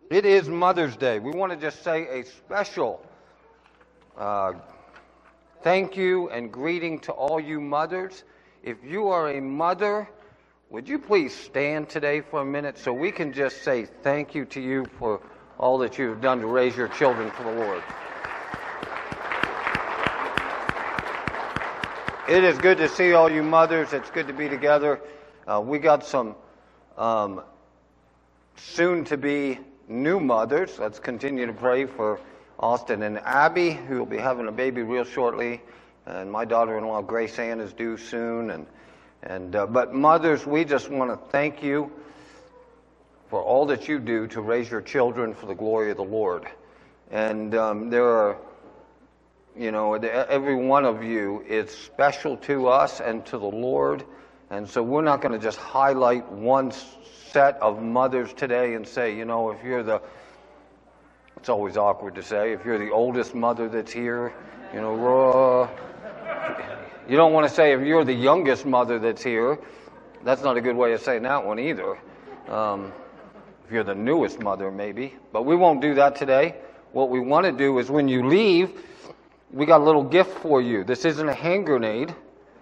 It is Mother's Day. We want to just say a special thank you and greeting to all you mothers. If you are a mother, would you please stand today for a minute so we can just say thank you to you for all that you've done to raise your children for the Lord. It is good to see all you mothers. It's good to be together. We got some soon-to-be new mothers. Let's continue to pray for Austin and Abby, who will be having a baby real shortly, and my daughter-in-law Grace Ann is due soon. But mothers, we just want to thank you for all that you do to raise your children for the glory of the Lord. And there are, every one of you is special to us and to the Lord. And so we're not going to just highlight one set of mothers today and say, if you're it's always awkward to say, if you're the oldest mother that's here, you don't want to say if you're the youngest mother that's here. That's not a good way of saying that one either. If you're the newest mother, maybe. But we won't do that today. What we want to do is when you leave, we got a little gift for you. This isn't a hand grenade.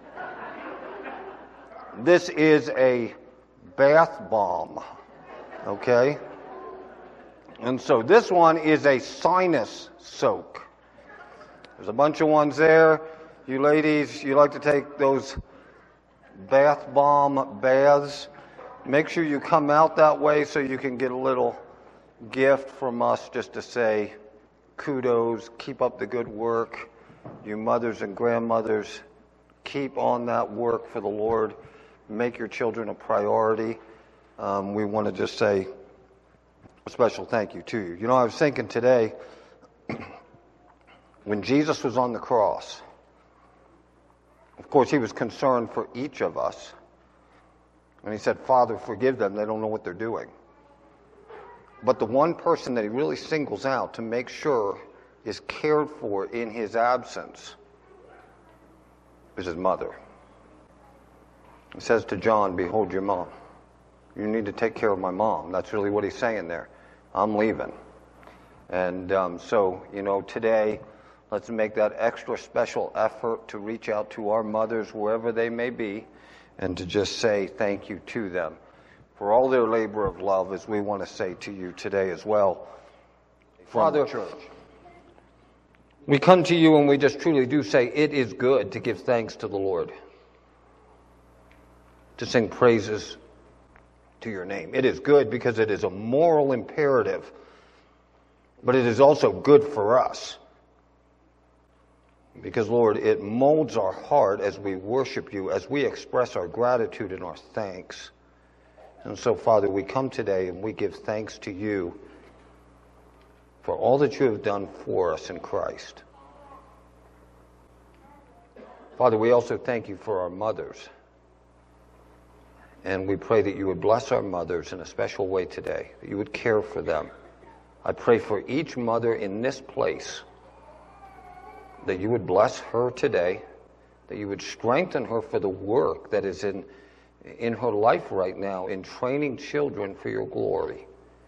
This is a bath bomb. Okay? And so this one is a sinus soak. There's a bunch of ones there. You ladies, you like to take those bath bomb baths. Make sure you come out that way so you can get a little gift from us just to say kudos, keep up the good work. You mothers and grandmothers, keep on that work for the Lord. Make your children a priority. We want to just say a special thank you to you. I was thinking today, when Jesus was on the cross, of course, he was concerned for each of us. And he said, Father, forgive them. They don't know what they're doing. But the one person that he really singles out to make sure is cared for in his absence is his mother. He says to John, behold your mom. You need to take care of my mom. That's really what he's saying there. I'm leaving. And so, today, let's make that extra special effort to reach out to our mothers, wherever they may be, and to just say thank you to them for all their labor of love, as we want to say to you today as well. Father, church, we come to you and we just truly do say it is good to give thanks to the Lord, to sing praises to your name. It is good because it is a moral imperative, but it is also good for us. Because, Lord, it molds our heart as we worship you, as we express our gratitude and our thanks. And so, Father, we come today and we give thanks to you for all that you have done for us in Christ. Father, we also thank you for our mothers. And we pray that you would bless our mothers in a special way today, that you would care for them. I pray for each mother in this place, that you would bless her today, that you would strengthen her for the work that is in her life right now in training children for your glory,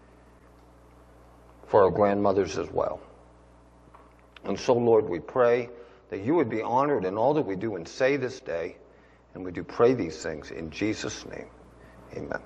for our grandmothers as well. And so, Lord, we pray that you would be honored in all that we do and say this day, and we do pray these things in Jesus' name. Amen.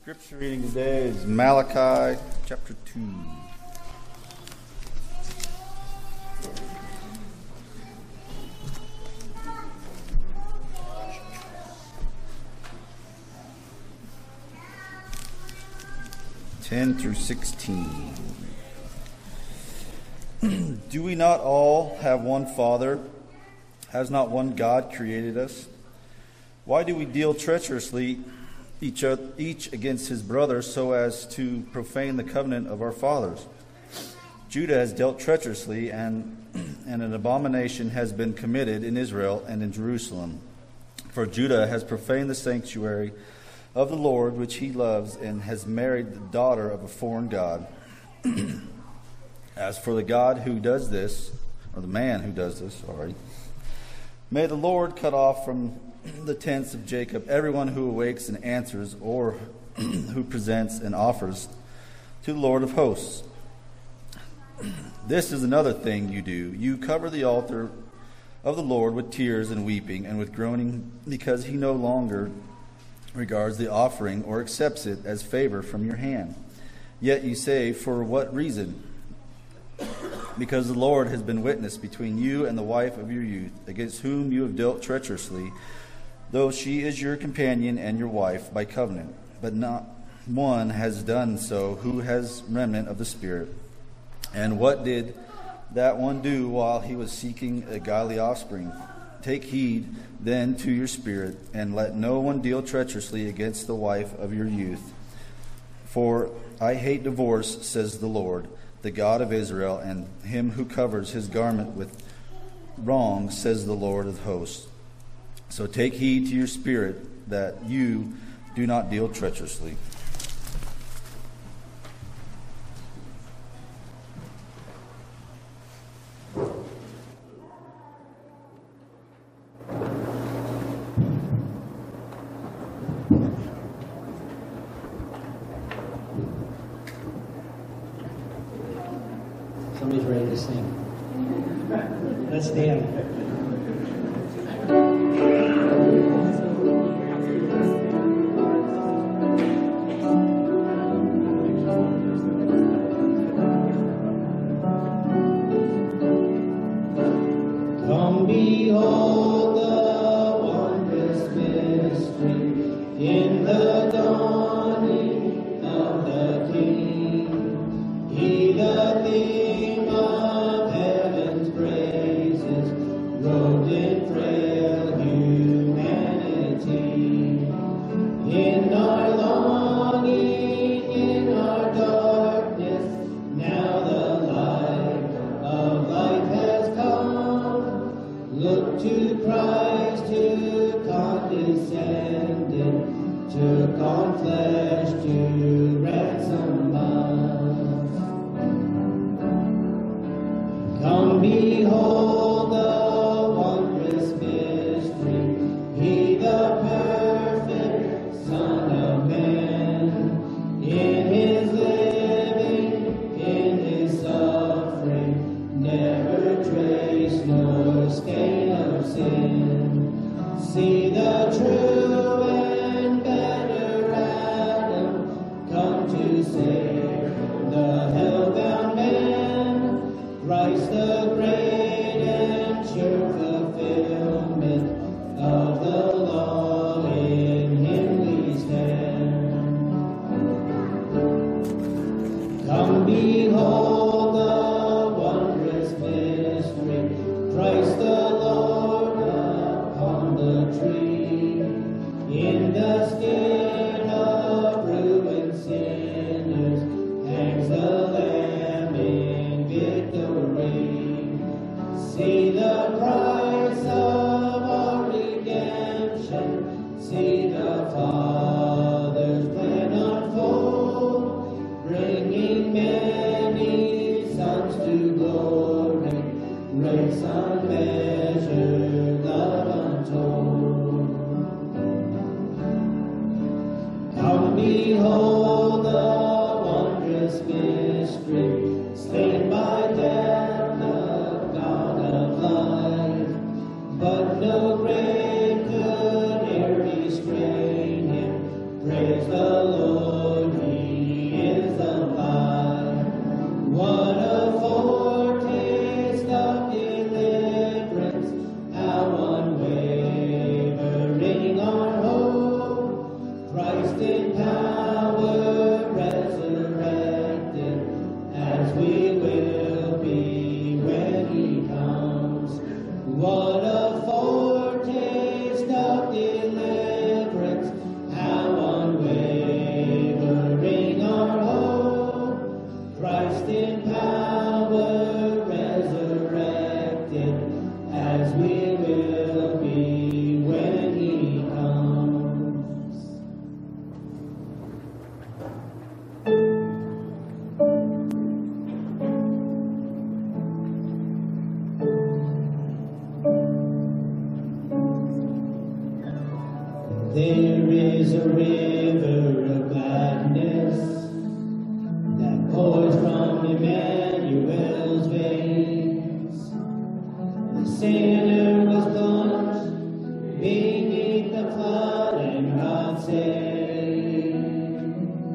Scripture reading today is Malachi chapter 2. Through 16. Do we not all have one Father? Has not one God created us? Why do we deal treacherously each against his brother so as to profane the covenant of our fathers? Judah has dealt treacherously, and an abomination has been committed in Israel and in Jerusalem. For Judah has profaned the sanctuary of the Lord, which he loves, and has married the daughter of a foreign god. As for the God who does this, or the man who does this, may the Lord cut off from the tents of Jacob everyone who awakes and answers, or who presents and offers to the Lord of hosts. This is another thing you do. You cover the altar of the Lord with tears and weeping and with groaning, because he no longer regards the offering or accepts it as favor from your hand. Yet you say, for what reason? Because the Lord has been witness between you and the wife of your youth, against whom you have dealt treacherously, though she is your companion and your wife by covenant. But not one has done so who has remnant of the Spirit. And what did that one do while he was seeking a godly offspring? Take heed then to your spirit, and let no one deal treacherously against the wife of your youth. For I hate divorce, says the Lord, the God of Israel, and him who covers his garment with wrong, says the Lord of hosts. So take heed to your spirit, that you do not deal treacherously. Somebody's ready to sing. Let's stand. Come behold the wondrous mystery in the dawning of the King. He the theme of heaven's praises, robed in frail humanity. In our longing, in our darkness, now the light of life has come. Look to Christ who condescended, took on flesh to ransom us. Come behold the wondrous mystery, he the perfect Son of Man. In his living, in his suffering, never trace nor stain of sin. See the true and better Adam come to save the hell-bound man. Christ the great and sure fulfillment of the law, in him we stand. Come behold the wondrous mystery, Christ the Lord upon the tree. In the skin of ruined sinners hangs the Lamb in victory. See the price of our redemption, see the Father's plan unfold, bringing many sons to glory, grace unmeasured, love untold. Come behold the wondrous mystery, slain by death, the God of life. But no grave could e'er restrain him. Praise the Lord. Christ in power, resurrected, as we will be when he comes. What a foretaste of deliverance, how unwavering our hope. Christ in power, resurrected, as we will be when he comes. There is a river of gladness that pours from Emmanuel's veins. The sinner was plunged beneath the flood and God saved.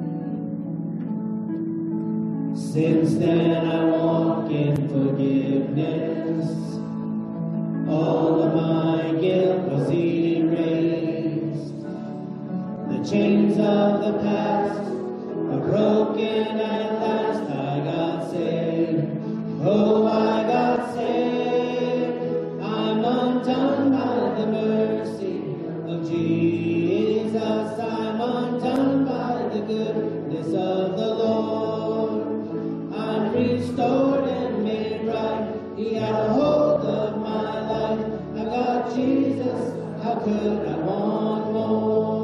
Since then I walk in forgiveness. All of my guilt was erased. The chains of the past are broken at last. I got saved. Oh, I got saved. I'm undone by the mercy of Jesus. I'm undone by the goodness of the Lord. I'm restored and made right. He had a hold of my life. I got Jesus. How could I want more?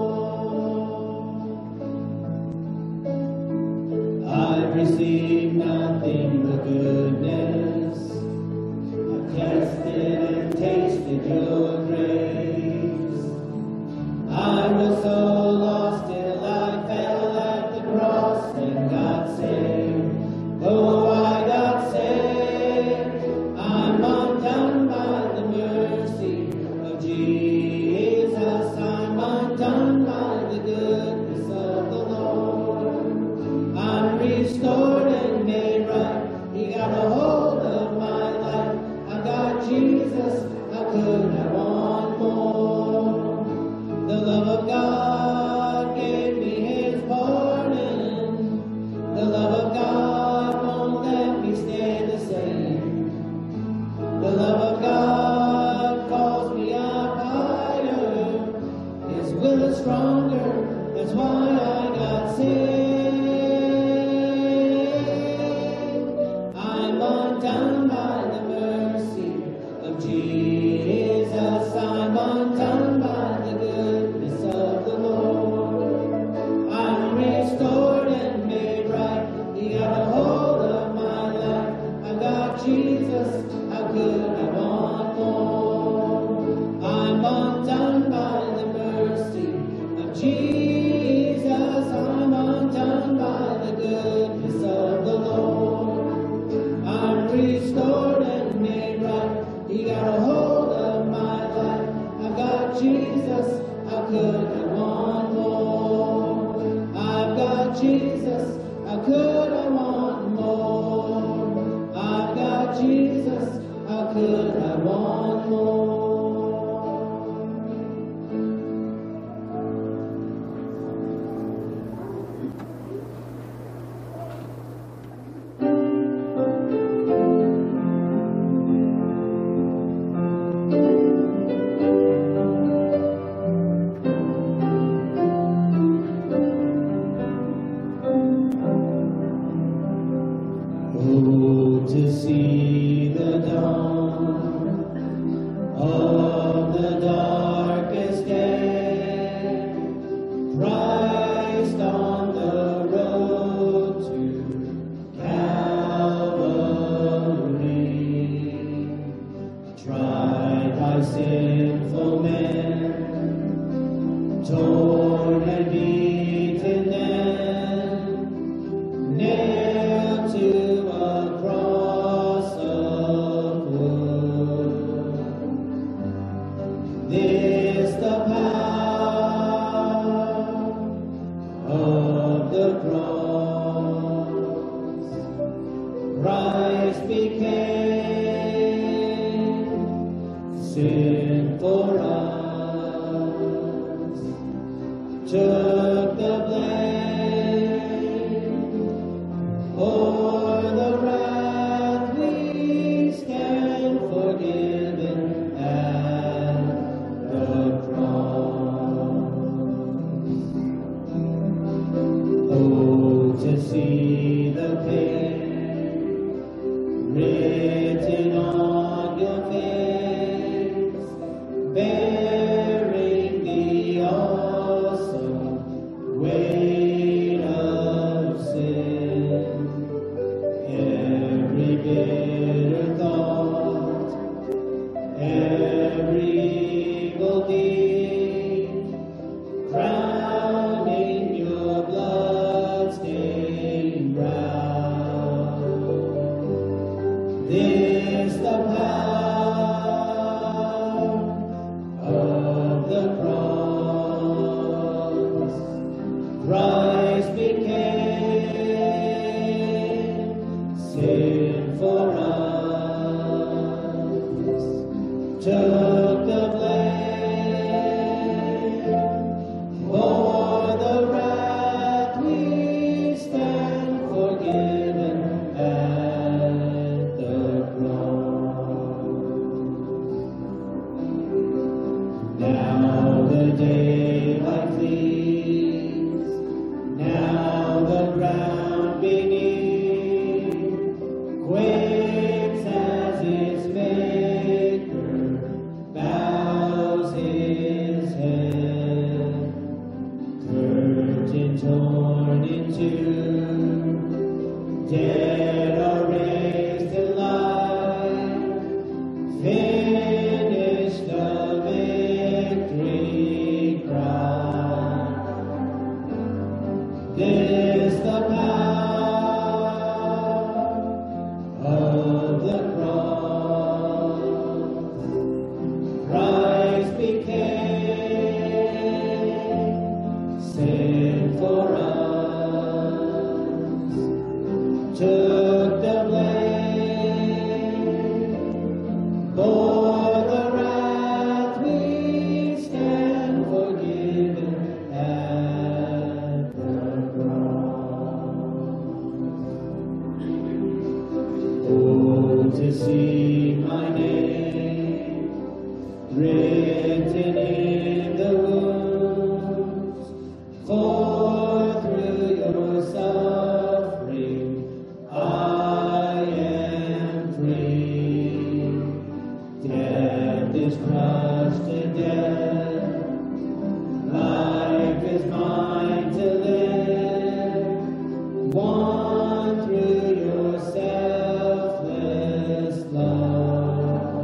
I've received nothing but goodness. I've tasted and tasted your grace. I was so lost till I fell at the cross and got saved. Oh, I got saved. I'm undone by the mercy of Jesus. I'm undone by the goodness of the Lord. I'm restored and made right. He got a hold of my life. I got Jesus. How could I want more? The love of God gave me his pardon. The love of God won't let me stay the same. The love of God calls me up higher. His will is stronger. That's why I got saved. I'm undone by the mercy of Jesus. I'm undone by the goodness of the Lord. I'm restored and made right. He got a hold of my life. I got Jesus. How could I want more? I'm undone by the mercy of Jesus. I'm undone by the goodness of the Lord. I'm restored and made right. He got a hold of my life. I got Jesus. How could I want more? I've got Jesus. How could I want more? I've got Jesus. How could I want more? Oh, to see the dawn of the darkest day, Christ on the road to Calvary, tried by sinful men, torn and beaten then, nailed to a cross of wood. This the power of the cross. Christ became sin for us, took the Dead are raised to life, finished the victory cry. This the power of the cross. Christ became sin for us, took the blame, bore the wrath. We stand forgiven at the cross. Oh, to see my name written in the wounds, for through your suffering I am free. Death is crushed to death, life is mine to live, won through your selfless love.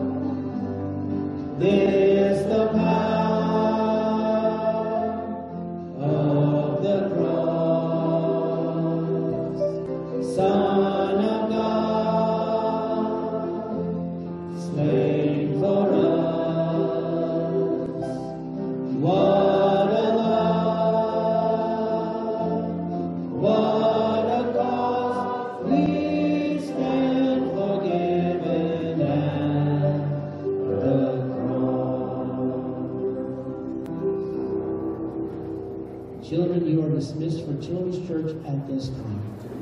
This the power of the cross. Son of God, slain for us. What a love, what a cause. We stand forgiven at the cross. Children, you are dismissed for Children's Church at this time.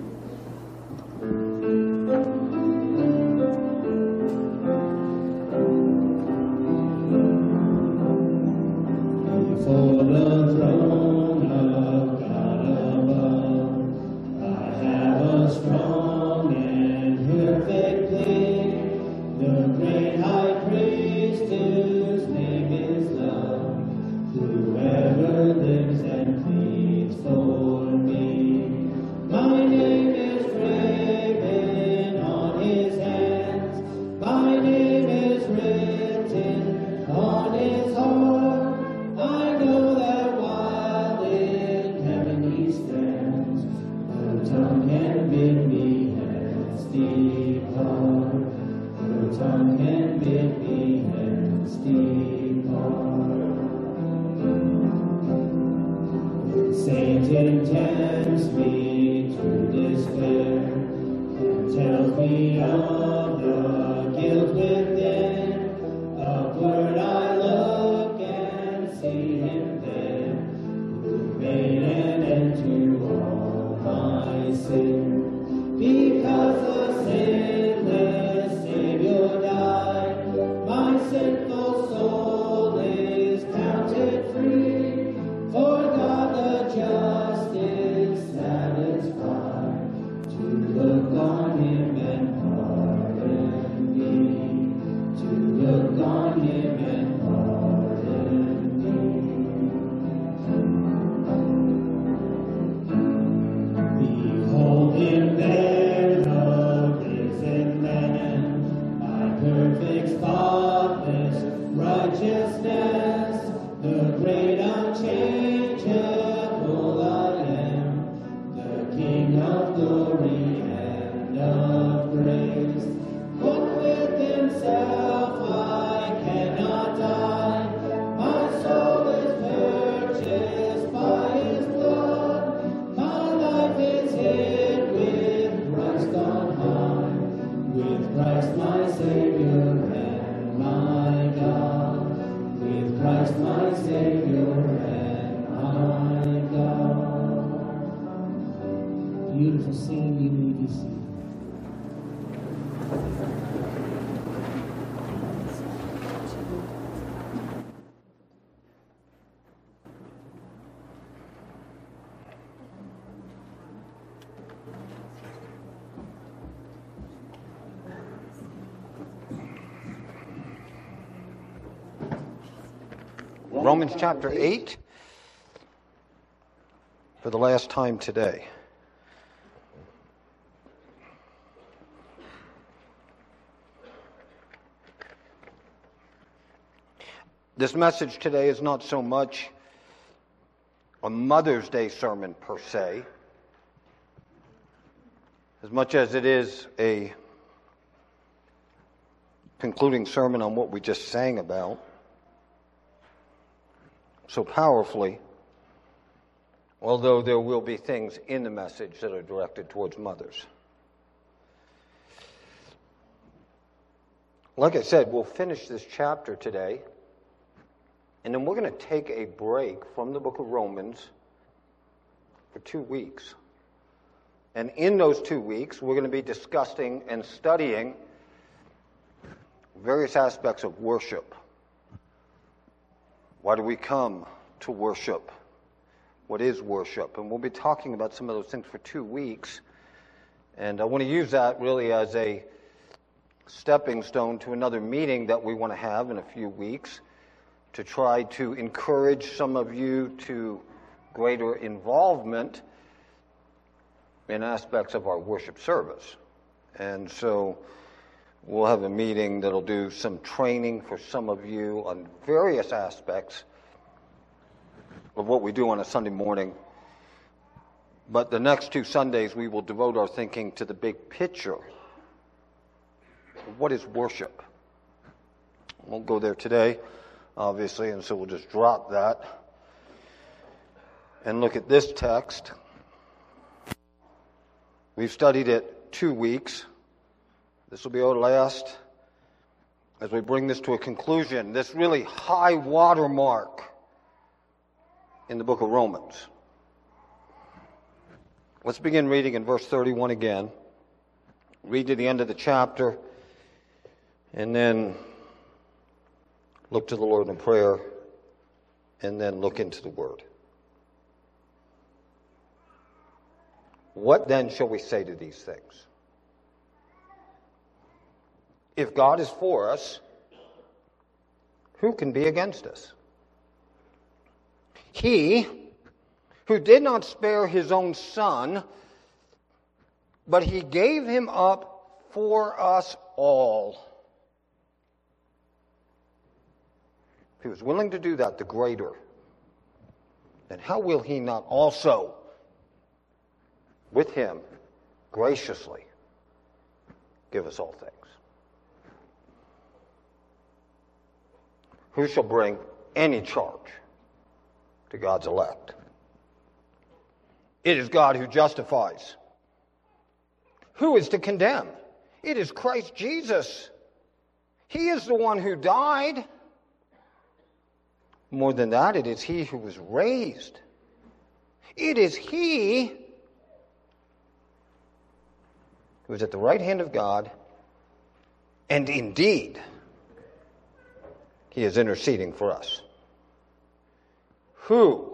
Before the throne of God above, I have a strong and perfect plea. The great high priest whose name is love, whoever lives and pleads for me. My name is graven on his hands, my name is written on his heart. I know that while in heaven he stands, no tongue can bid me hence depart. No tongue can bid me hence depart. Satan tempts me to despair and tells me of the guilt within. Upward I look and see him there, who made an end to all my sin. Because the sinless Savior died, my sinful soul is counted free. For God the just is satisfied to look on him and pardon me. To look on him and pardon me. Behold him there, the risen Lamb, my perfect spotless righteousness, the great unchangeable I am, the King of glory and of grace. One with himself I cannot die, my soul is purchased by his blood, my life is hid with Christ on high, with Christ my Savior and my God, with Christ my Savior and my God. Beautiful singing, you may be seated. Romans chapter 8 for the last time today. This message today is not so much a Mother's Day sermon per se, as much as it is a concluding sermon on what we just sang about so powerfully, although there will be things in the message that are directed towards mothers. Like I said, we'll finish this chapter today, and then we're going to take a break from the book of Romans for 2 weeks. And in those 2 weeks, we're going to be discussing and studying various aspects of worship. Why do we come to worship? What is worship? And we'll be talking about some of those things for 2 weeks. And I want to use that really as a stepping stone to another meeting that we want to have in a few weeks to try to encourage some of you to greater involvement in aspects of our worship service. And so we'll have a meeting that'll do some training for some of you on various aspects of what we do on a Sunday morning. But the next 2 Sundays, we will devote our thinking to the big picture. What is worship? I won't go there today, obviously, and so we'll just drop that and look at this text. We've studied it 2 weeks. This will be our last as we bring this to a conclusion, this really high water mark in the book of Romans. Let's begin reading in verse 31 again. Read to the end of the chapter, and then look to the Lord in prayer, and then look into the Word. What then shall we say to these things? If God is for us, who can be against us? He who did not spare his own Son, but he gave him up for us all. If he was willing to do that, the greater, then how will he not also, with him, graciously give us all things? Who shall bring any charge to God's elect? It is God who justifies. Who is to condemn? It is Christ Jesus. He is the one who died. More than that, it is he who was raised. It is he who is at the right hand of God, and indeed, he is interceding for us. Who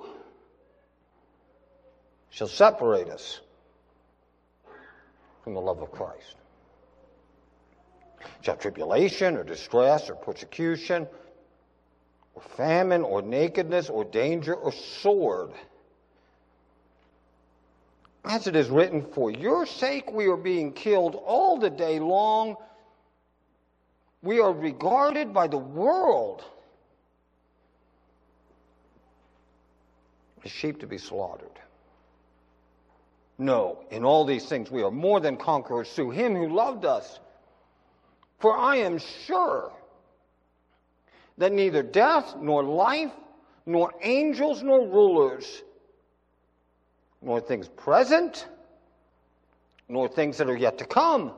shall separate us from the love of Christ? Shall tribulation or distress or persecution or famine or nakedness or danger or sword? As it is written, for your sake we are being killed all the day long. We are regarded by the world as sheep to be slaughtered. No, in all these things we are more than conquerors through him who loved us. For I am sure that neither death, nor life, nor angels, nor rulers, nor things present, nor things that are yet to come,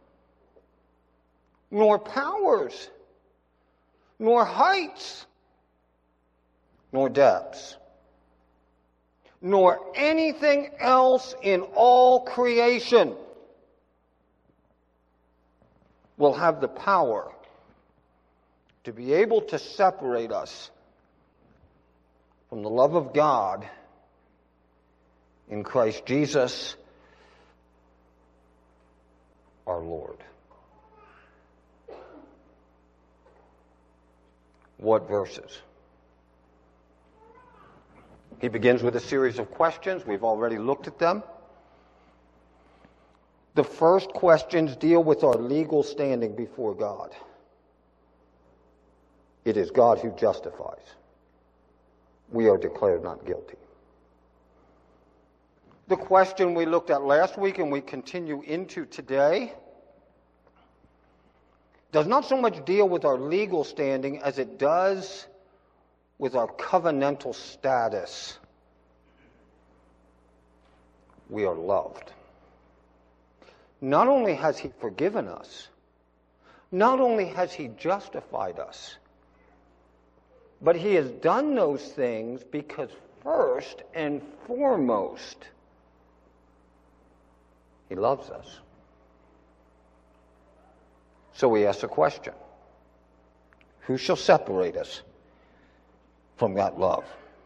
nor powers, nor heights, nor depths, nor anything else in all creation will have the power to be able to separate us from the love of God in Christ Jesus, our Lord. What verses? He begins with a series of questions. We've already looked at them. The first questions deal with our legal standing before God. It is God who justifies. We are declared not guilty. The question we looked at last week and we continue into today does not so much deal with our legal standing as it does with our covenantal status. We are loved. Not only has He forgiven us, not only has He justified us, but He has done those things because first and foremost, He loves us. So we ask the question, who shall separate us from that love?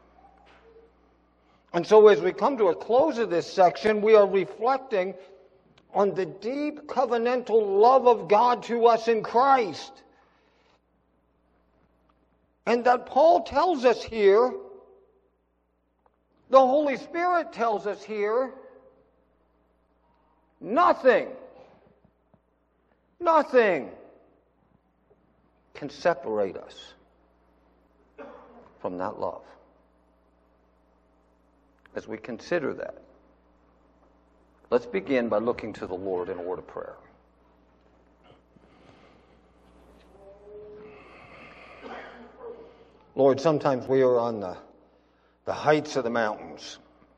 And so as we come to a close of this section, we are reflecting on the deep covenantal love of God to us in Christ. And that Paul tells us here, the Holy Spirit tells us here, nothing can separate us from that love. As we consider that, let's begin by looking to the Lord in a word of prayer. Lord, sometimes we are on the heights of the mountains.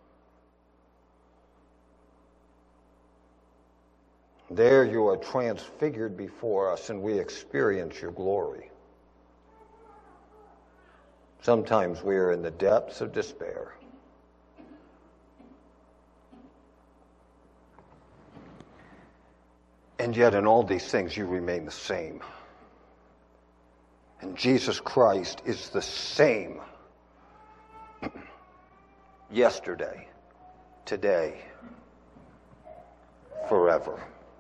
There you are transfigured before us and we experience your glory. Sometimes we are in the depths of despair. And yet in all these things you remain the same. And Jesus Christ is the same yesterday, today, forever.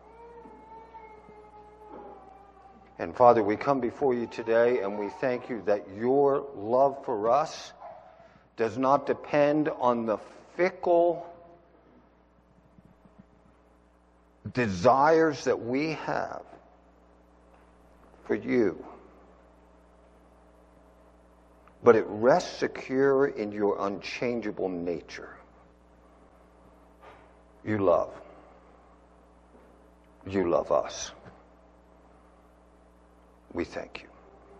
And Father, we come before you today and we thank you that your love for us does not depend on the fickle desires that we have for you, but it rests secure in your unchangeable nature. You love. You love us. We thank you.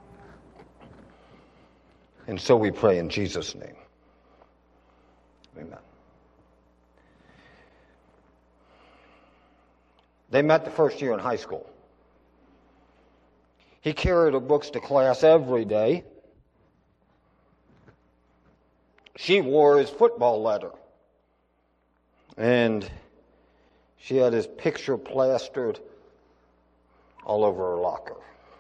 And so we pray in Jesus' name. Amen. They met the first year in high school. He carried her books to class every day. She wore his football letter. And she had his picture plastered all over her locker.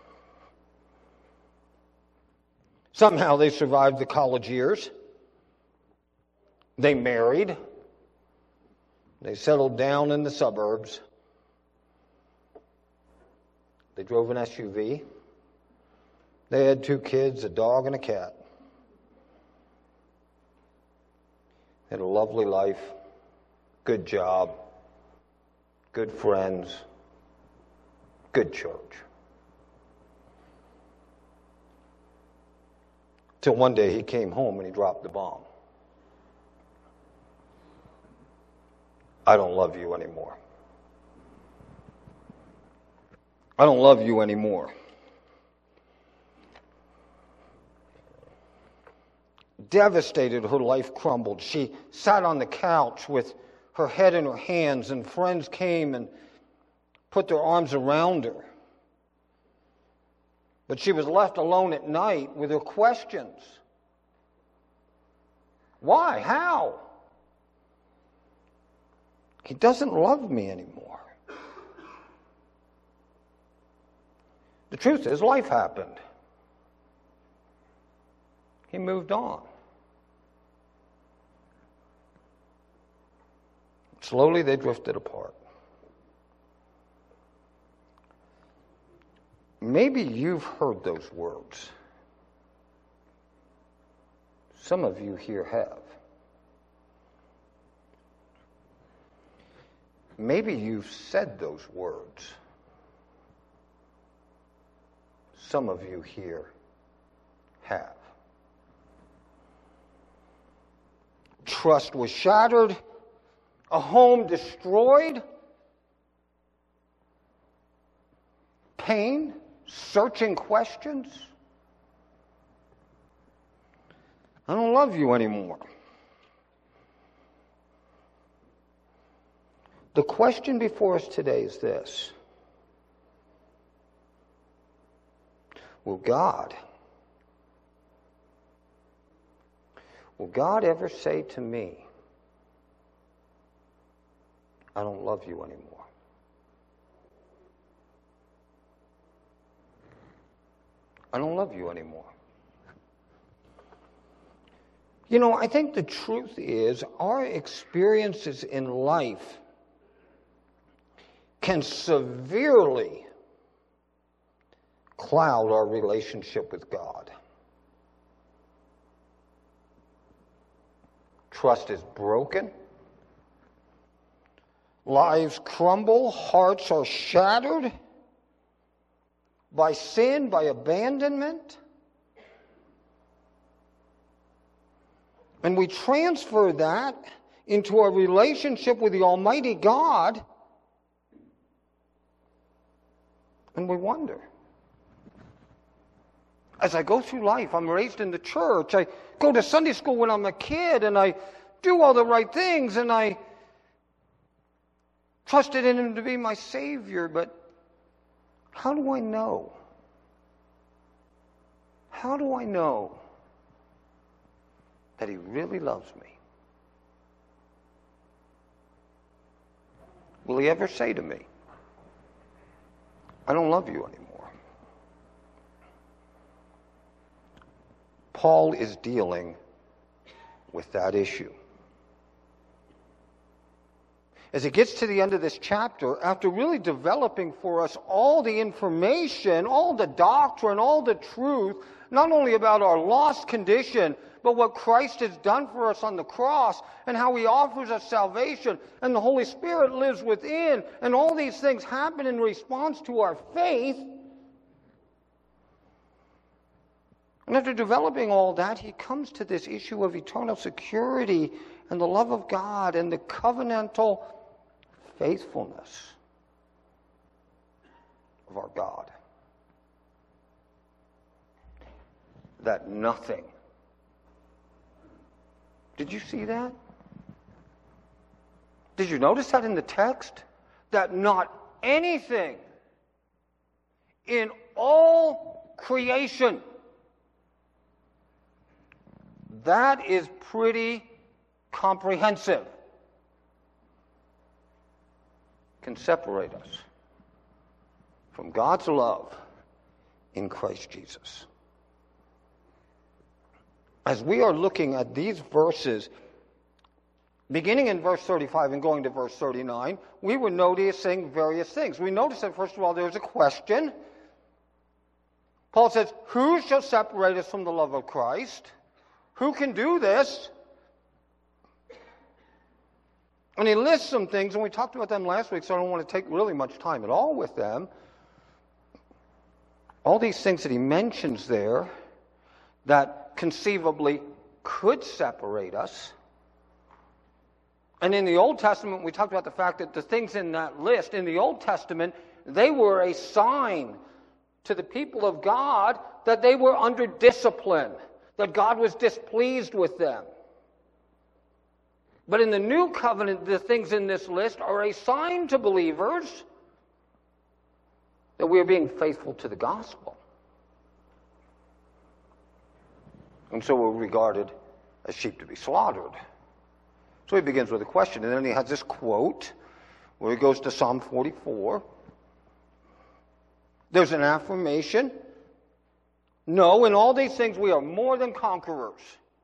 Somehow they survived the college years. They married. They settled down in the suburbs. They drove an SUV. They had 2 kids, a dog and a cat. They had a lovely life, good job, good friends, good church. Till one day he came home and he dropped the bomb. I don't love you anymore. I don't love you anymore. Devastated, her life crumbled. She sat on the couch with her head in her hands, and friends came and put their arms around her. But she was left alone at night with her questions. Why? How? He doesn't love me anymore. The truth is, life happened. He moved on. Slowly they drifted apart. Maybe you've heard those words. Some of you here have. Maybe you've said those words. Some of you here have. Trust was shattered, a home destroyed, pain, searching questions. I don't love you anymore. The question before us today is this: Will God ever say to me, I don't love you anymore? I don't love you anymore. You know, I think the truth is our experiences in life can severely cloud our relationship with God. Trust is broken. Lives crumble. Hearts are shattered by sin, by abandonment. And we transfer that into a relationship with the Almighty God, and we wonder. As I go through life, I'm raised in the church. I go to Sunday school when I'm a kid, and I do all the right things, and I trusted in Him to be my Savior. But how do I know? How do I know that He really loves me? Will He ever say to me, I don't love you anymore? Paul is dealing with that issue. As he gets to the end of this chapter, after really developing for us all the information, all the doctrine, all the truth, not only about our lost condition, but what Christ has done for us on the cross, and how He offers us salvation, and the Holy Spirit lives within, and all these things happen in response to our faith. And after developing all that, he comes to this issue of eternal security and the love of God and the covenantal faithfulness of our God. That nothing. Did you see that? Did you notice that in the text? That not anything in all creation, that is pretty comprehensive, can separate us from God's love in Christ Jesus. As we are looking at these verses, beginning in verse 35 and going to verse 39, we were noticing various things. We noticed that, first of all, there's a question. Paul says, who shall separate us from the love of Christ? Who can do this? And he lists some things, and we talked about them last week, so I don't want to take really much time at all with them. All these things that he mentions there that conceivably could separate us. And in the Old Testament, we talked about the fact that the things in that list, in the Old Testament, they were a sign to the people of God that they were under discipline, that God was displeased with them. But in the New Covenant, the things in this list are a sign to believers that we are being faithful to the gospel. And so we're regarded as sheep to be slaughtered. So he begins with a question, and then he has this quote where he goes to Psalm 44. There's an affirmation. No, in all these things we are more than conquerors.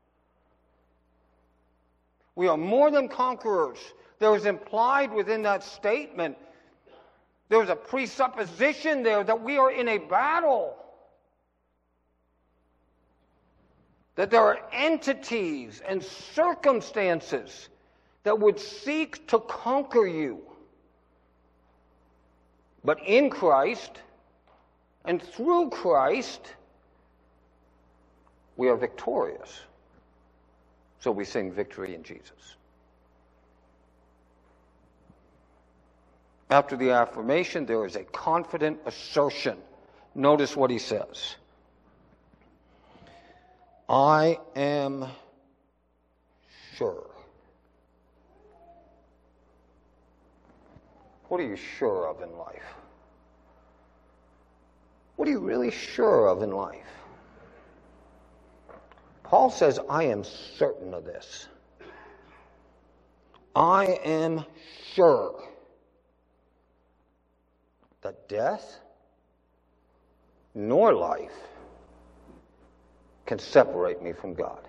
We are more than conquerors. There is implied within that statement, there's a presupposition there that we are in a battle. That there are entities and circumstances that would seek to conquer you. But in Christ and through Christ, we are victorious. So we sing victory in Jesus. After the affirmation, there is a confident assertion. Notice what he says. I am sure. What are you sure of in life? What are you really sure of in life? Paul says, I am certain of this. I am sure that death nor life can separate me from God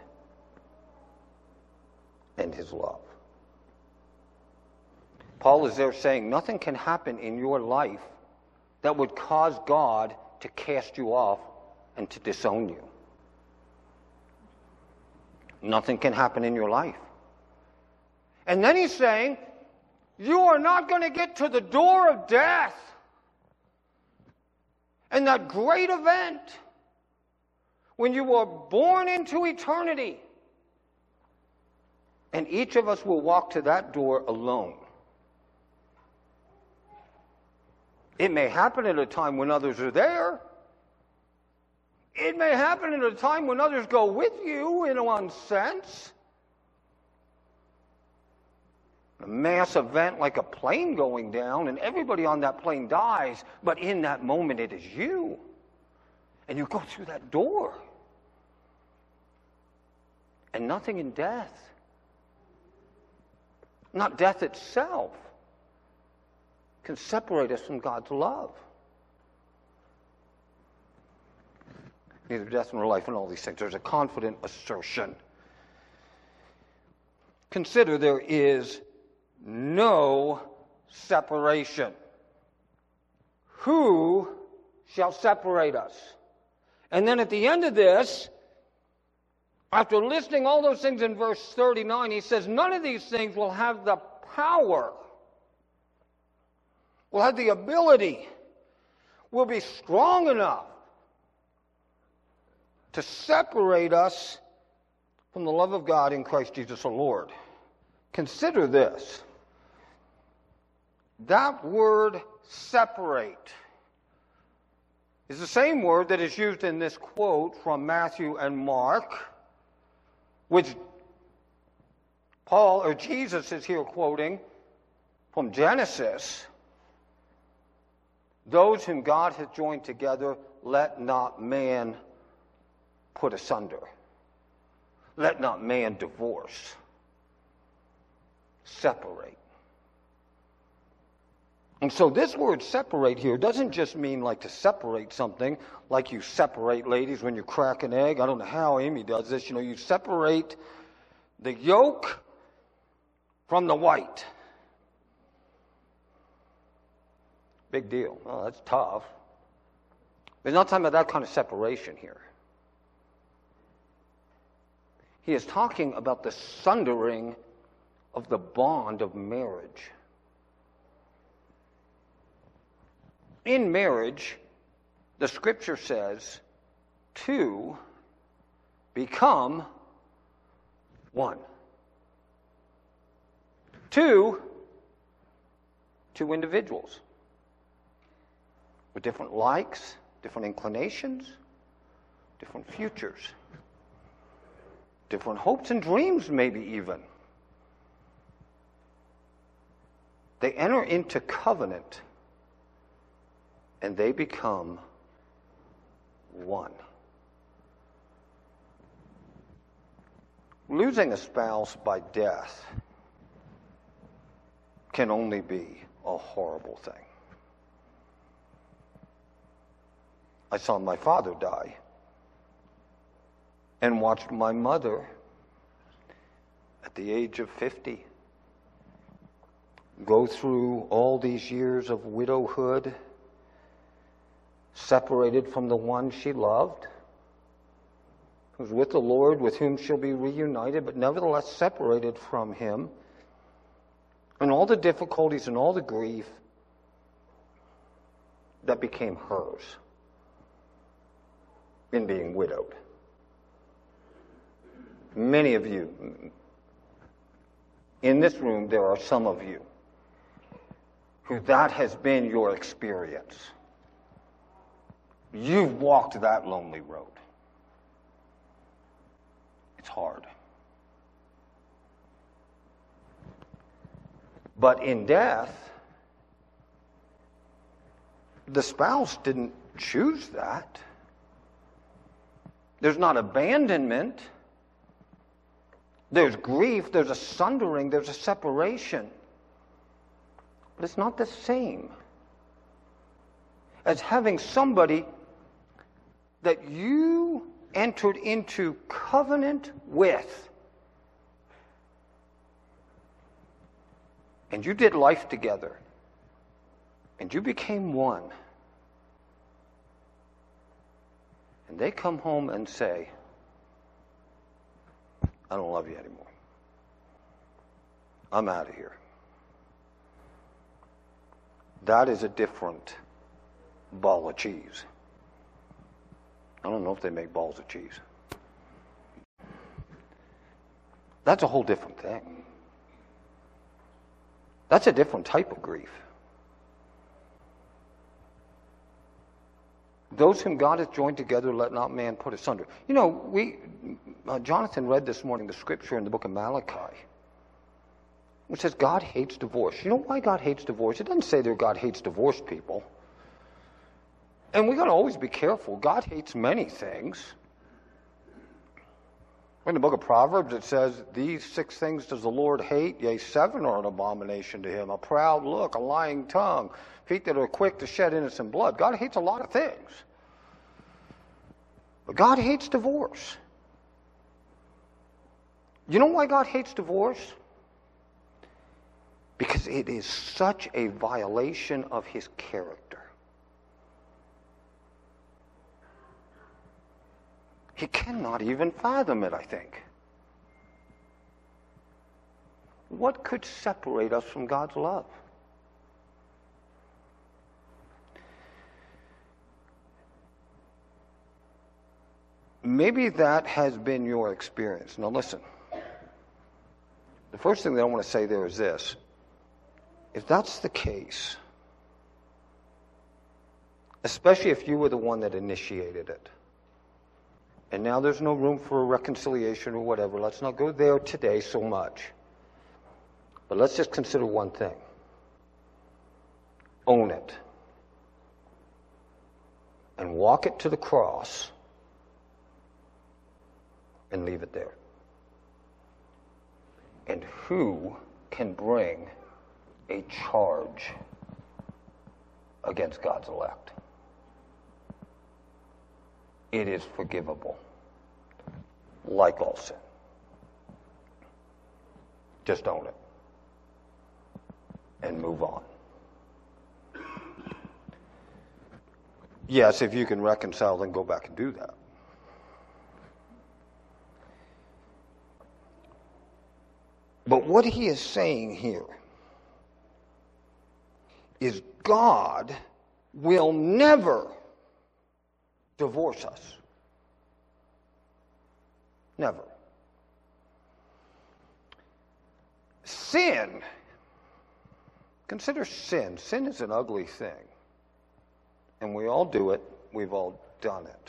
and his love. Paul is there saying nothing can happen in your life that would cause God to cast you off and to disown you. Nothing can happen in your life. And then he's saying, you are not going to get to the door of death. And that great event, when you were born into eternity, and each of us will walk to that door alone. It may happen at a time when others are there. It may happen at a time when others go with you in one sense. A mass event like a plane going down and everybody on that plane dies, but in that moment it is you. And you go through that door. And nothing in death, not death itself, can separate us from God's love. Neither death nor life and all these things. There's a confident assertion. Consider there is no separation. Who shall separate us? And then at the end of this, after listing all those things in verse 39, he says, none of these things will have the power, will have the ability, will be strong enough to separate us from the love of God in Christ Jesus our Lord. Consider this. That word separate is the same word that is used in this quote from Matthew and Mark, which Paul or Jesus is here quoting from Genesis. Those whom God hath joined together, let not man put asunder. Let not man divorce. Separate. And so this word separate here doesn't just mean like to separate something, like you separate, ladies, when you crack an egg. I don't know how Amy does this. You know, you separate the yolk from the white. Big deal. Oh, that's tough. He's not talking about that kind of separation here. He is talking about the sundering of the bond of marriage. In marriage, the scripture says, two become one. Two individuals with different likes, different inclinations, different futures, different hopes and dreams, maybe even. They enter into covenant and they become one. Losing a spouse by death can only be a horrible thing. I saw my father die and watched my mother at the age of 50 go through all these years of widowhood, separated from the one she loved, who's with the Lord, with whom she'll be reunited, but nevertheless separated from him, and all the difficulties and all the grief that became hers in being widowed. Many of you, in this room, there are some of you who that has been your experience. You've walked that lonely road. It's hard. But in death, the spouse didn't choose that. There's not abandonment. There's grief, there's a sundering, there's a separation. But it's not the same as having somebody that you entered into covenant with. And you did life together. And you became one. And they come home and say, I don't love you anymore. I'm out of here. That is a different ball of cheese. I don't know if they make balls of cheese. That's a whole different thing. That's a different type of grief. Those whom God hath joined together, let not man put asunder. You know, Jonathan read this morning the scripture in the book of Malachi, which says God hates divorce. You know why God hates divorce? It doesn't say that God hates divorced people. And we got to always be careful. God hates many things. In the book of Proverbs, it says, these 6 things does the Lord hate, yea, 7 are an abomination to him. A proud look, a lying tongue, feet that are quick to shed innocent blood. God hates a lot of things. But God hates divorce. You know why God hates divorce? Because it is such a violation of his character. He cannot even fathom it, I think. What could separate us from God's love? Maybe that has been your experience. Now listen. The first thing that I want to say there is this. If that's the case, especially if you were the one that initiated it, and now there's no room for a reconciliation or whatever. Let's not go there today so much. But let's just consider one thing. Own it. And walk it to the cross and leave it there. And who can bring a charge against God's elect? It is forgivable, like all sin. Just own it and move on. Yes, if you can reconcile, then go back and do that. But what he is saying here is God will never divorce us. Never. Sin, consider sin. Sin is an ugly thing. And we all do it. We've all done it.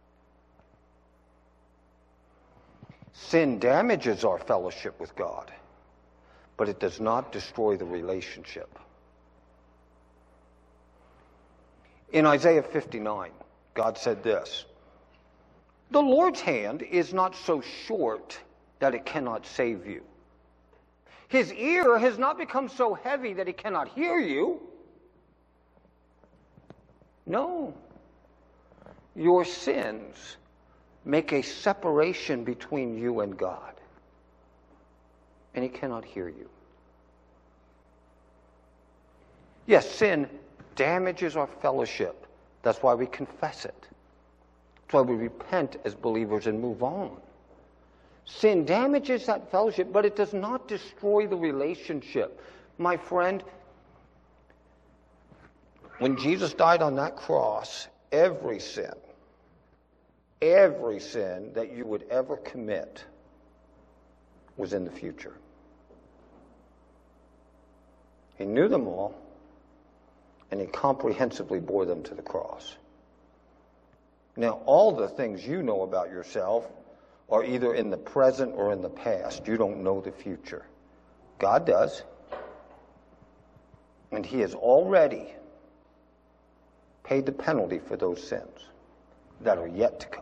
Sin damages our fellowship with God, but it does not destroy the relationship. In Isaiah 59, God said this, the Lord's hand is not so short that it cannot save you. His ear has not become so heavy that he cannot hear you. No. Your sins make a separation between you and God. And he cannot hear you. Yes, sin damages our fellowship. That's why we confess it. That's why we repent as believers and move on. Sin damages that fellowship, but it does not destroy the relationship. My friend, when Jesus died on that cross, every sin that you would ever commit was in the future. He knew them all, and he comprehensively bore them to the cross. Now, all the things you know about yourself are either in the present or in the past. You don't know the future. God does. And he has already paid the penalty for those sins that are yet to come.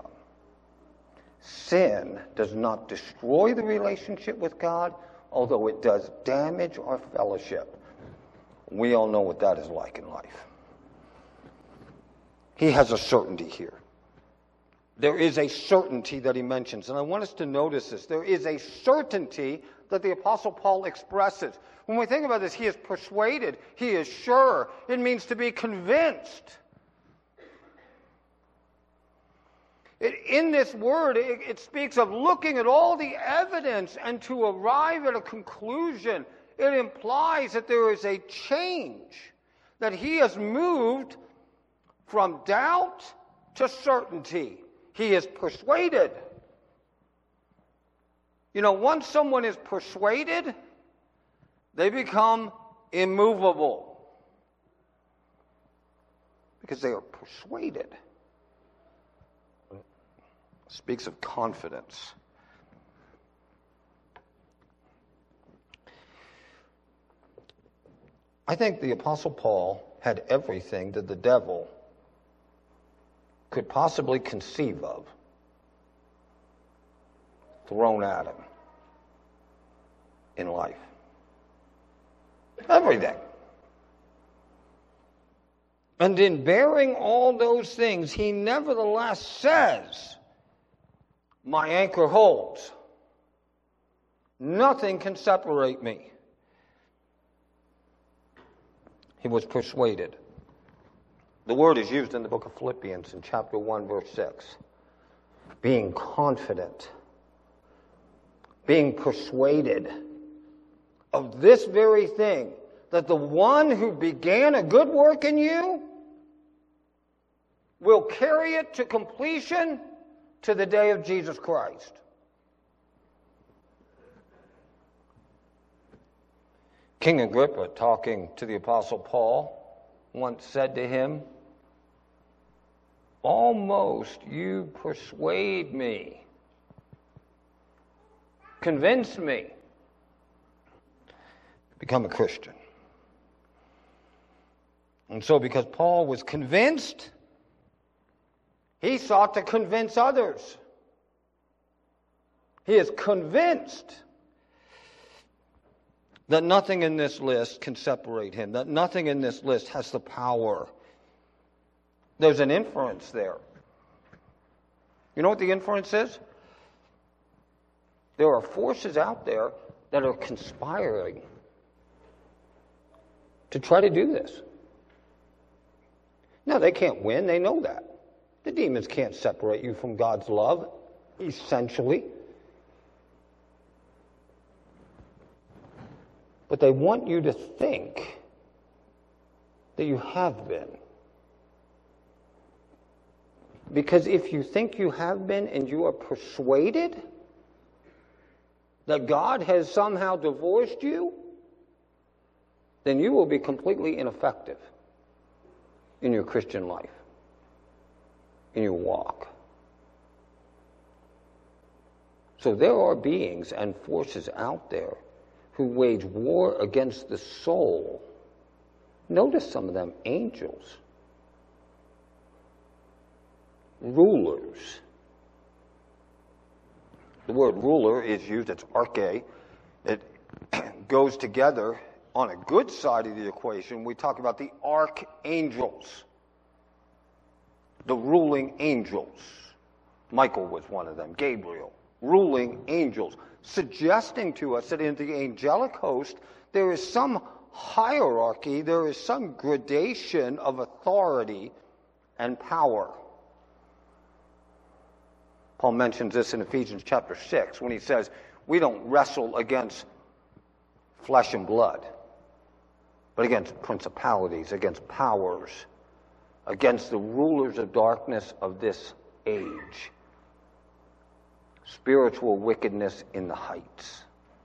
Sin does not destroy the relationship with God, although it does damage our fellowship. We all know what that is like in life. He has a certainty here. There is a certainty that he mentions, and I want us to notice this. There is a certainty that the Apostle Paul expresses. When we think about this, he is persuaded, he is sure. It means to be convinced. In this word, it speaks of looking at all the evidence and to arrive at a conclusion. It implies that there is a change, that he has moved from doubt to certainty. He is persuaded. You know, once someone is persuaded, they become immovable because they are persuaded. It speaks of confidence. I think the Apostle Paul had everything that the devil could possibly conceive of thrown at him in life. Everything. And in bearing all those things, he nevertheless says, my anchor holds. Nothing can separate me. He was persuaded. The word is used in the book of Philippians in chapter 1, verse 6. Being confident, being persuaded of this very thing, that the one who began a good work in you will carry it to completion to the day of Jesus Christ. King Agrippa, talking to the Apostle Paul, once said to him, almost you persuade me, convince me, become a Christian. And so because Paul was convinced, he sought to convince others. He is convinced that nothing in this list can separate him, that nothing in this list has the power. There's an inference there. You know what the inference is? There are forces out there that are conspiring to try to do this. No, they can't win. They know that. The demons can't separate you from God's love, essentially. But they want you to think that you have been. Because if you think you have been and you are persuaded that God has somehow divorced you, then you will be completely ineffective in your Christian life, in your walk. So there are beings and forces out there who wage war against the soul. Notice some of them, angels, rulers. The word ruler is used, it's arche. It goes together on a good side of the equation. We talk about the archangels, the ruling angels. Michael was one of them, Gabriel, ruling angels, suggesting to us that in the angelic host there is some hierarchy, there is some gradation of authority and power. Paul mentions this in Ephesians chapter 6 when he says, we don't wrestle against flesh and blood, but against principalities, against powers, against the rulers of darkness of this age. Spiritual wickedness in the heights.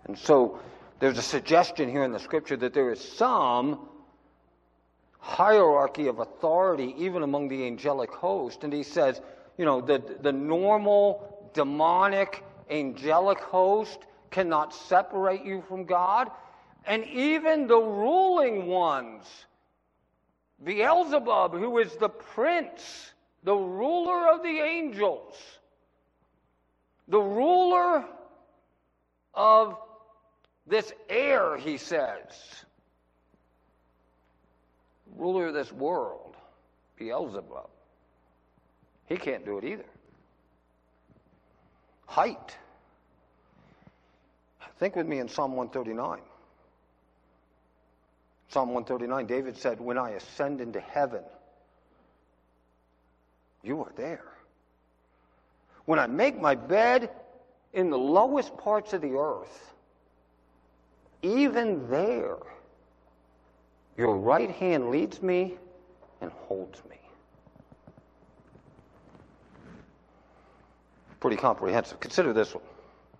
And so there's a suggestion here in the scripture that there is some hierarchy of authority even among the angelic host. And he says, the normal demonic angelic host cannot separate you from God. And even the ruling ones, Beelzebub, who is the prince, the ruler of the angels, the ruler of this air, he says, ruler of this world, Beelzebub, he can't do it either. Height. Think with me in Psalm 139. Psalm 139, David said, when I ascend into heaven, you are there. When I make my bed in the lowest parts of the earth, even there, your right hand leads me and holds me. Pretty comprehensive. Consider this one.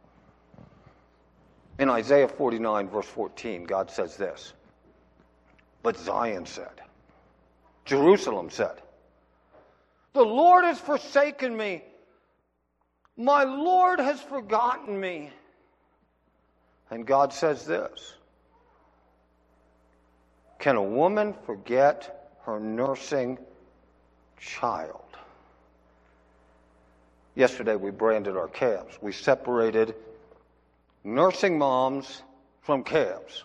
In Isaiah 49, verse 14, God says this, but Zion said, Jerusalem said, the Lord has forsaken me. My Lord has forgotten me. And God says this, can a woman forget her nursing child? Yesterday we branded our calves. We separated nursing moms from calves.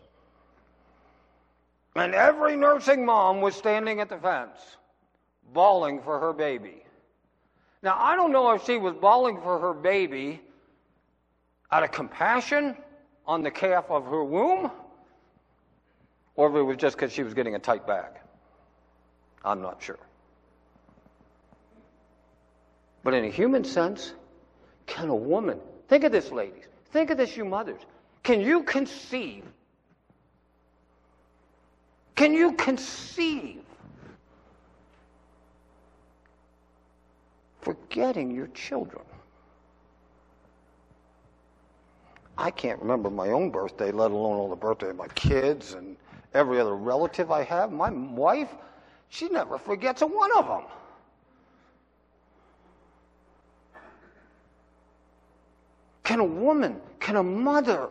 And every nursing mom was standing at the fence, bawling for her baby. Now, I don't know if she was bawling for her baby out of compassion on the calf of her womb, or if it was just because she was getting a tight bag. I'm not sure. But in a human sense, can a woman, think of this, ladies, think of this, you mothers, can you conceive forgetting your children? I can't remember my own birthday, let alone all the birthday of my kids and every other relative I have. My wife, she never forgets a one of them. Can a woman, can a mother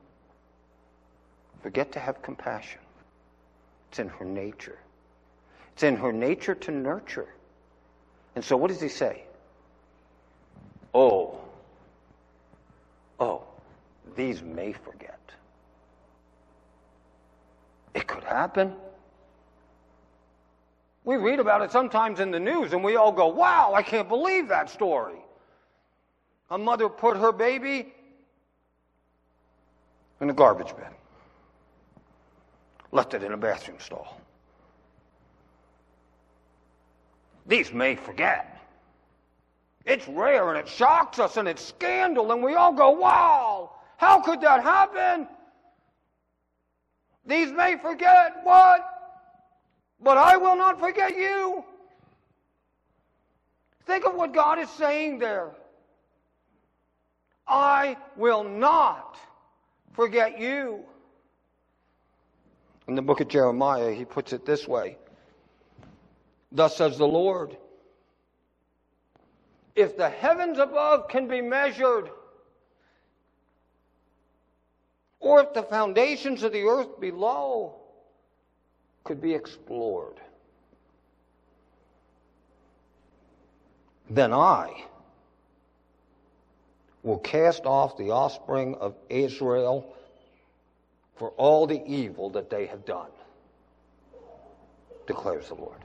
forget to have compassion? It's in her nature. It's in her nature to nurture. And so what does he say? Oh, these may forget. It could happen. We read about it sometimes in the news and we all go, wow, I can't believe that story. A mother put her baby in a garbage bin. Left it in a bathroom stall. These may forget. It's rare and it shocks us and it's scandal and we all go, wow, how could that happen? These may forget what? But I will not forget you. Think of what God is saying there. I will not forget you. In the book of Jeremiah, he puts it this way. Thus says the Lord, if the heavens above can be measured, or if the foundations of the earth below could be explored, then I will cast off the offspring of Israel for all the evil that they have done, declares the Lord.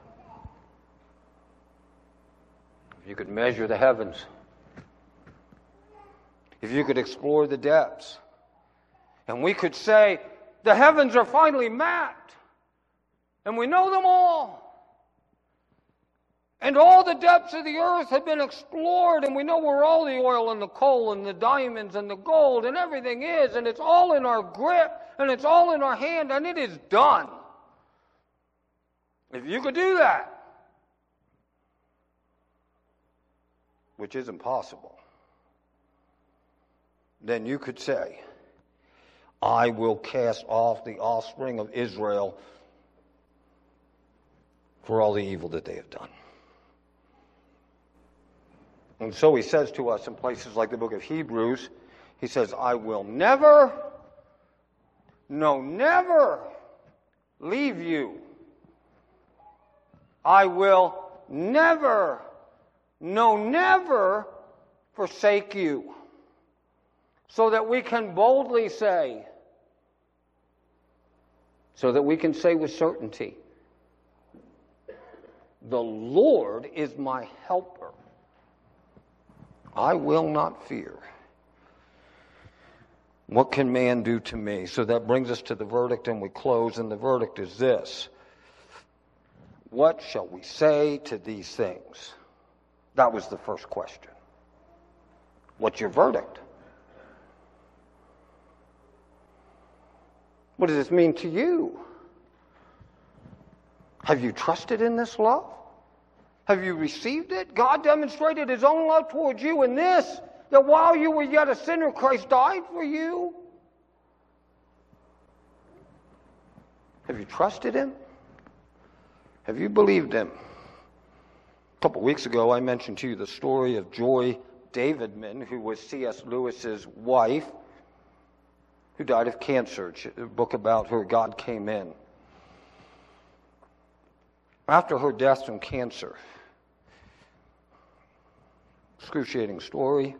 If you could measure the heavens, if you could explore the depths, and we could say, the heavens are finally mapped, and we know them all. And all the depths of the earth have been explored, and we know where all the oil and the coal and the diamonds and the gold and everything is, and it's all in our grip, and it's all in our hand, and it is done. If you could do that, which is impossible, then you could say, I will cast off the offspring of Israel for all the evil that they have done. And so he says to us in places like the book of Hebrews, he says, I will never, no, never leave you. I will never, no, never forsake you. So that we can boldly say, so that we can say with certainty, the Lord is my helper. I will not fear. What can man do to me? So that brings us to the verdict, and we close, and the verdict is this. What shall we say to these things? That was the first question. What's your verdict? What does this mean to you? Have you trusted in this love? Have you received it? God demonstrated his own love towards you in this, that while you were yet a sinner, Christ died for you. Have you trusted him? Have you believed him? A couple weeks ago, I mentioned to you the story of Joy Davidman, who was C.S. Lewis's wife, who died of cancer. A book about her, God Came In. After her death from cancer, excruciating story,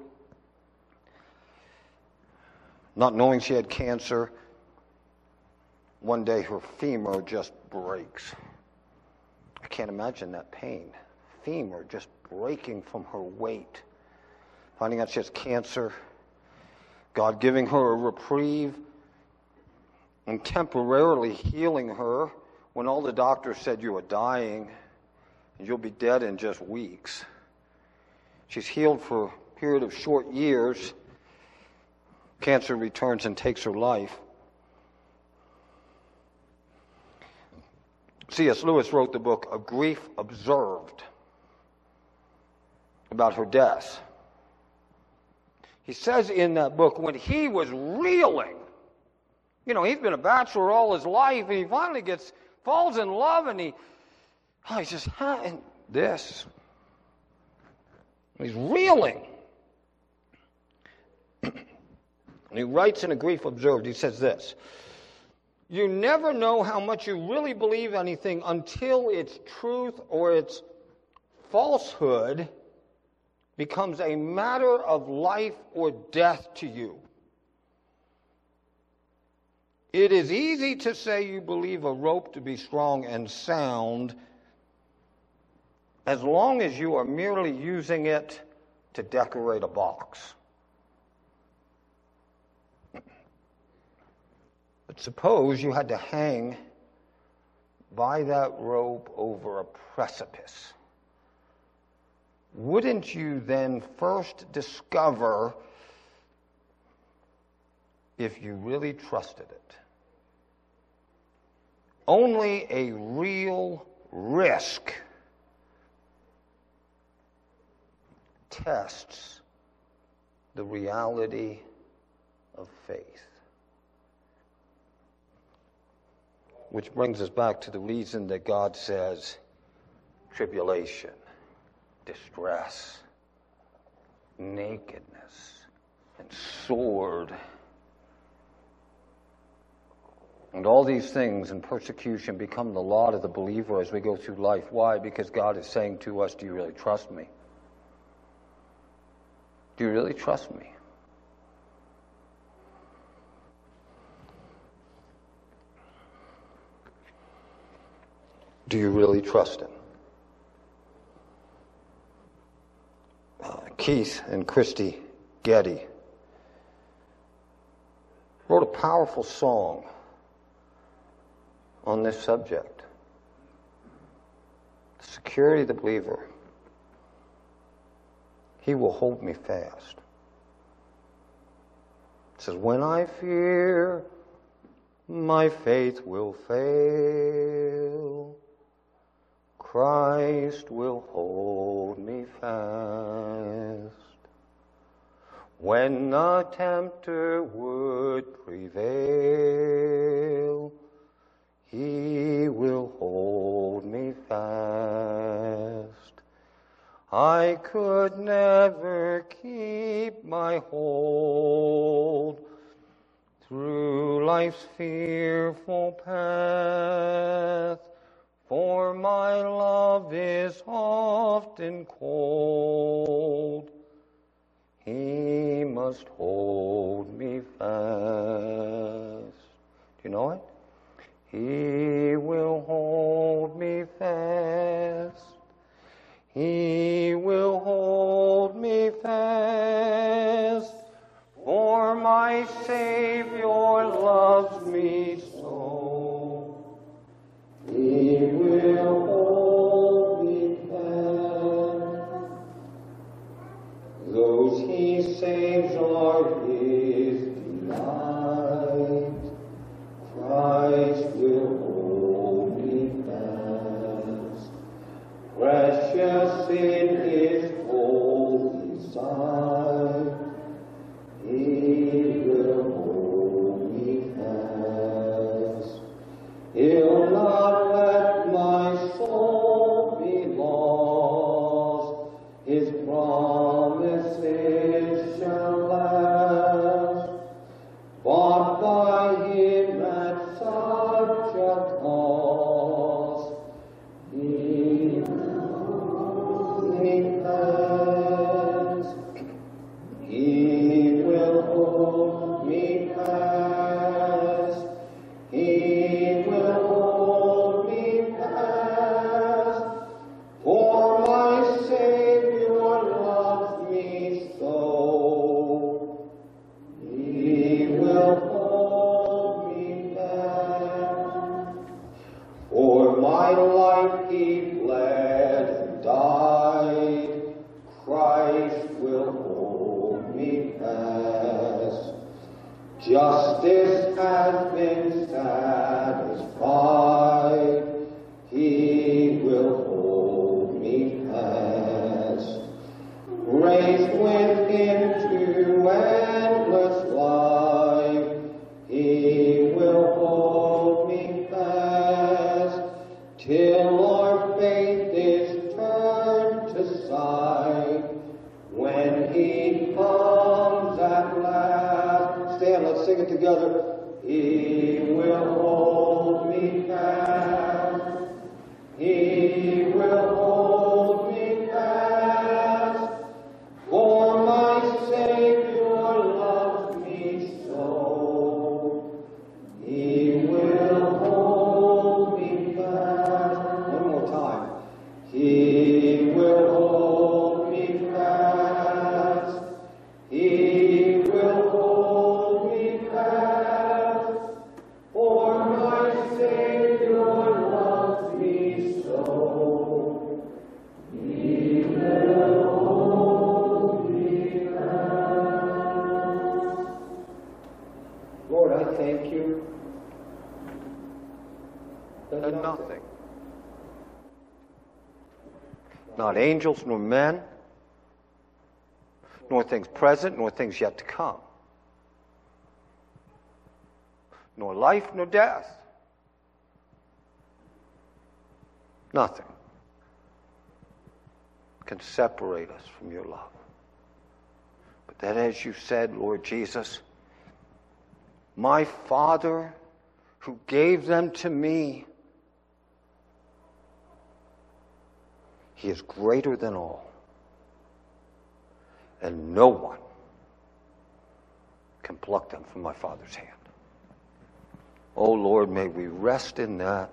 not knowing she had cancer, one day her femur just breaks. I can't imagine that pain. Femur just breaking from her weight. Finding out she has cancer, God giving her a reprieve and temporarily healing her when all the doctors said you are dying and you'll be dead in just weeks. She's healed for a period of short years. Cancer returns and takes her life. C.S. Lewis wrote the book A Grief Observed about her death. He says in that book, when he was reeling, he's been a bachelor all his life, and he finally falls in love, and he says, and this. He's reeling. And he writes in A Grief Observed, he says this, you never know how much you really believe anything until its truth or its falsehood becomes a matter of life or death to you. It is easy to say you believe a rope to be strong and sound as long as you are merely using it to decorate a box. But suppose you had to hang by that rope over a precipice. Wouldn't you then first discover if you really trusted it? Only a real risk tests the reality of faith. Which brings us back to the reason that God says tribulation, distress, nakedness, and sword, and all these things and persecution become the lot of the believer as we go through life. Why? Because God is saying to us, do you really trust me? Do you really trust me? Do you really trust him? Keith and Christy Getty wrote a powerful song on this subject. The security of the believer. He will hold me fast. It says, when I fear, my faith will fail. Christ will hold me fast. When the tempter would prevail, he will hold me fast. I could never keep my hold through life's fearful path, for my love is often cold. He must hold me fast. Do you know it? He will hold me fast. He will hold me fast. For my Savior loves me so. He will hold me fast. Those he saves are his delight. Christ will hold me fast. Precious in his holy sight. He will hold me fast. He'll not let my soul be lost. His promises shall last. Bought by him at such a cost. He will hold me fast. He will hold me fast. He will hold me fast. For my Savior loves me so. He will hold me fast. For my life he bled and died. Christ will hold me fast. Justice has been satisfied. He will hold me fast. Raised with him to endless life. He will hold me fast. Till our faith is turned to sight. When he comes at last. Stand, let's sing it together. He will hold me fast. He will hold me fast. For my Savior loves me so. He will hold me fast. One more time. He will hold me fast. He will hold me fast. For my Savior loves me so. He will hold me fast. Lord, I thank you that nothing, not angels nor men, nor things present, nor things yet to come, nor life nor death, nothing can separate us from your love. But that, as you said, Lord Jesus, my Father who gave them to me, he is greater than all. And no one can pluck them from my Father's hand. Oh Lord, may we rest in that.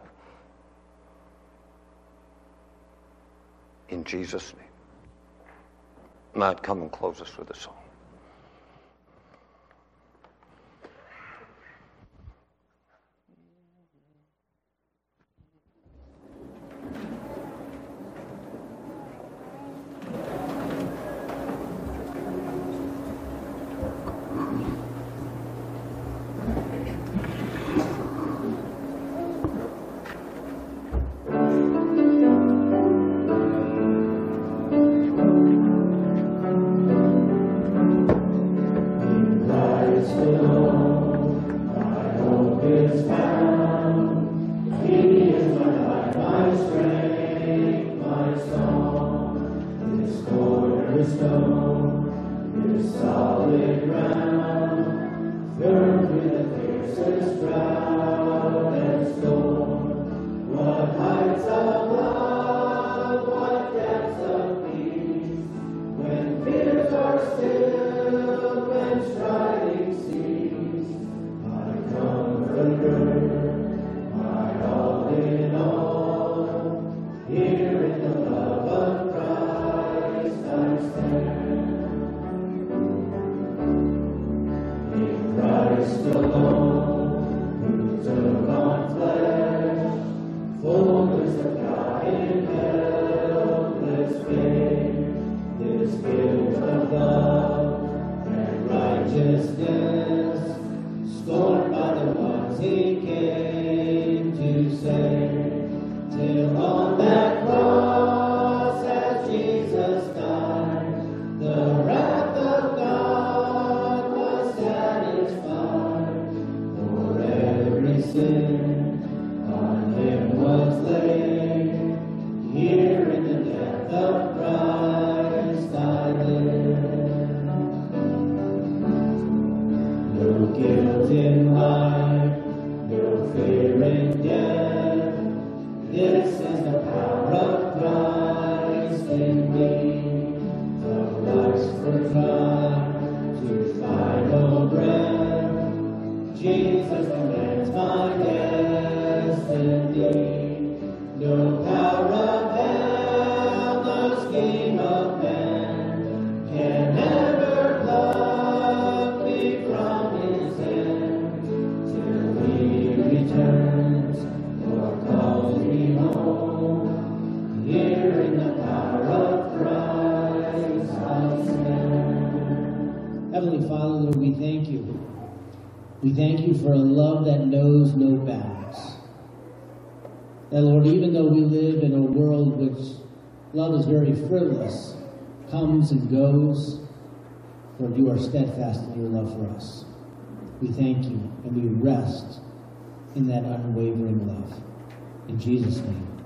In Jesus' name. Matt, come and close us with a song. is found. He is my life, my strength, my song. This cornerstone is solid ground, firm through the fiercest drought and storm. What heights of love, what depths of peace, when fears are still, when striving cease. My comforter, my all in all, here in the love of Christ I stand. In Christ alone, who took on flesh, fullness of God in helpless faith, this gift of love and righteousness, scorned by the ones he came to save, till on that cross as Jesus died, the wrath of God was satisfied. For every sin on him was laid, here in the death of Christ I live. No guilt in life, no fear in death, this is the power of Christ in me. From life's first cry to final breath, Jesus commands my destiny. No power of hell, no scheme of man can ever pluck me from his hand, till he returns or calls me home. Here in the power of Christ I stand. Heavenly Father, Lord, we thank you. We thank you for a love that knows no bounds. That, Lord, even though we live in a world which love is very frivolous, comes and goes, Lord, you are steadfast in your love for us. We thank you and we rest in that unwavering love. In Jesus' name.